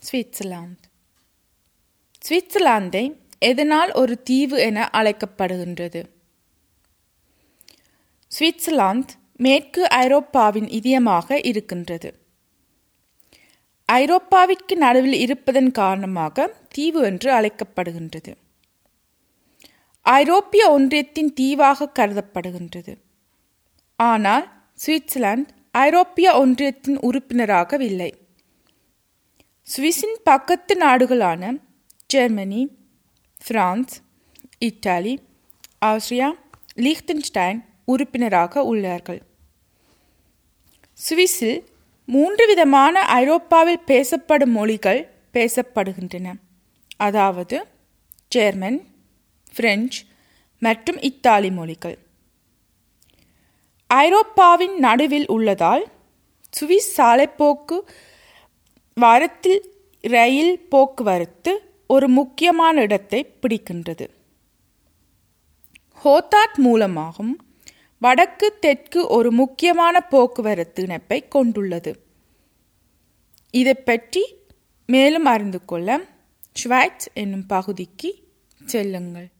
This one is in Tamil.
சுவிட்சர்லாந்து. சுவிட்சர்லாந்தை எதனால் ஒரு தீவு என அழைக்கப்படுகின்றது? சுவிட்சர்லாந்து மேற்கு ஐரோப்பாவின் இதயமாக இருக்கின்றது. ஐரோப்பாவிற்கு நடுவில் இருப்பதன் காரணமாக தீவு என்று அழைக்கப்படுகின்றது. ஐரோப்பிய ஒன்றியத்தின் தீவாக கருதப்படுகின்றது. ஆனால் சுவிட்சர்லாந்து ஐரோப்பிய ஒன்றியத்தின் உறுப்பினராகவில்லை. சுவிஸின் பக்கத்து நாடுகளான ஜெர்மனி, பிரான்ஸ், இத்தாலி, ஆஸ்திரியா, லிechtenstein உறுப்பினராக உள்ளார்கள். சுவிஸில் 3 விதமான ஐரோப்பாவில் பேசப்படும் மொழிகள் பேசப்படுகின்றன. அதாவது ஜெர்மன், பிரெஞ்சு மற்றும் இத்தாலி மொழிகள். ஐரோப்பாவின் நடுவில் உள்ளதால் சுவிஸ் சாலைப்போக்கு வாரத்தில் ரயில் போக்குவரத்து ஒரு முக்கியமான இடத்தை பிடிக்கின்றது. ஹோத்தாட் மூலமாகவும் வடக்கு தெற்கு ஒரு முக்கியமான போக்குவரத்து இணைப்பை கொண்டுள்ளது. இதை பற்றி மேலும் அறிந்து கொள்ள ஷ்வைட்ஸ் என்னும் பகுதிக்கு செல்லுங்கள்.